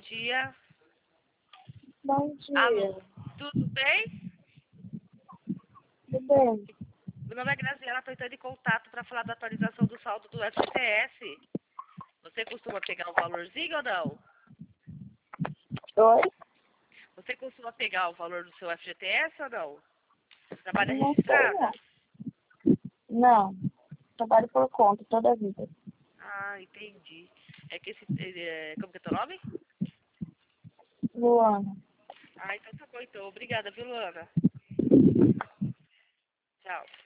dia. Bom dia. Alô, tudo bem? Tudo bem? Meu nome é Graziela, estou entrando em contato para falar da atualização do saldo do FGTS. Você costuma pegar um valorzinho ou não? Oi? Você costuma pegar o valor do seu FGTS ou não? Trabalha Não sei, registrada? não. Trabalho por conta toda a vida. Ah, entendi. É que como que é teu nome? Luana. Ah, então tá bom então. Obrigada, viu, Luana? Tchau.